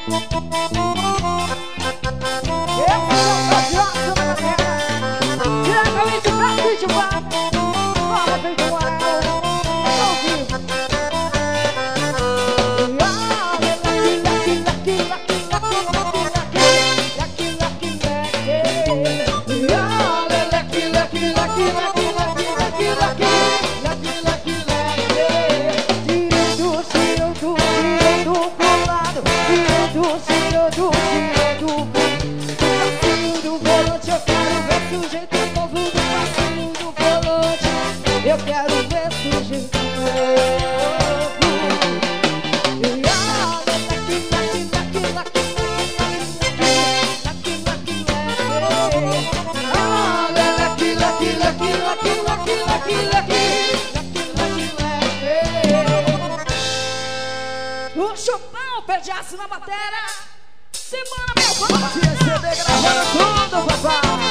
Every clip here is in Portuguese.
Eu quero ver do jeito o Chupão perde aço na matéria. Semana meu pai. CD gravando tudo, papai.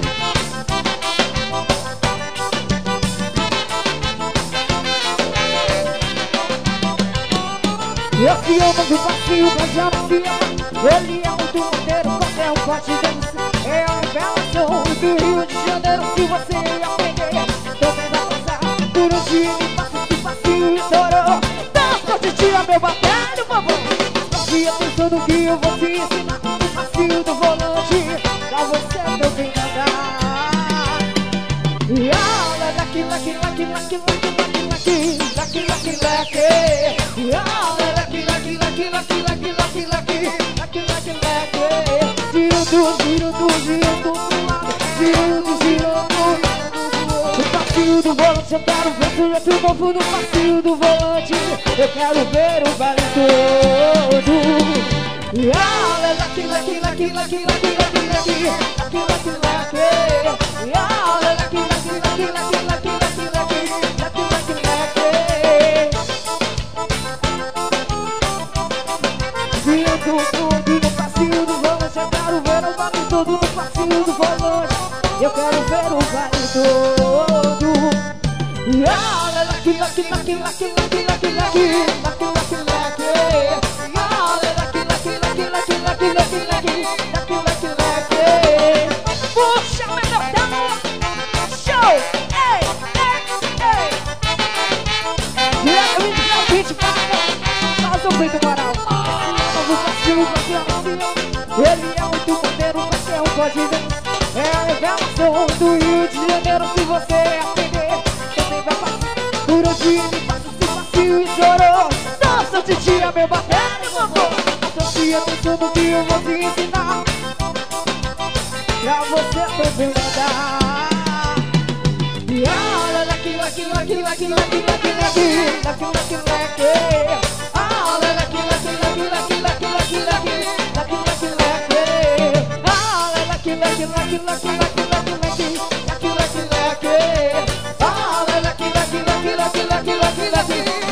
Eu que amo do passinho, mas já não se ama. Ele é muito maneiro, qualquer um pode vencer. É a revelação do Rio de Janeiro. Se você aprender, também vai passar por um dia que passa esse passinho e estourou. Dança de dia, meu batalho, por favor. Preste atenção no que eu vou te ensinar. O passinho do volante, pra você também andar. E olha, laqui, laqui, laqui, laqui, laqui, laqui, laqui, laqui, laqui. E olha, laqui, laqui, laqui, laqui, laqui, laqui, laqui, laqui, laqui, laqui. Giro do pro lado, giro do. No passinho do volante eu quero ver projeto novo no passinho do volante. Eu quero ver o baile todo. E olha, laqui, laqui, laqui, laqui, laqui, laqui, laqui, laqui, laqui, laqui. E olha, laqui, laqui, laqui, laqui, laqui, laqui, laqui, laqui, laqui, laqui. Giro tudo no passinho do volante. Eu quero ver o baile todo no passinho do volante. Eu quero ver o baile todo. E olha, laqui, laqui, laqui, laqui, laqui, laqui, laqui, laqui, laqui, laqui. E olha, laqui, laqui, laqui, laqui, laqui, laqui, laqui, laqui, laqui, laqui. Puxa, melhor show! Ei, ei, ei. Direto do beat, para. Faz o peito moral. Novo passinho, passinho. Ele é muito maneiro, qualquer um pode ver. É a revelação do Rio de Janeiro. Se você aprender, também vai passar por onde ele passa esse passinho e chorou. Dança de dia, meu batalha, vovô. Preste atenção no que eu vou te ensinar, pra você também andar. E olha, laqui, laqui, laqui, laqui, laqui, laqui, laqui, laqui, laqui, laqui. Olha, laqui, laqui, laqui, laqui, laqui, laqui, laqui, laqui, laqui, laqui. Olha, laqui, laqui, laqui, laqui, laqui, laqui, laqui, laqui, laqui, laqui. Olha, laqui, laqui, laqui, laqui, laqui, laqui, laqui.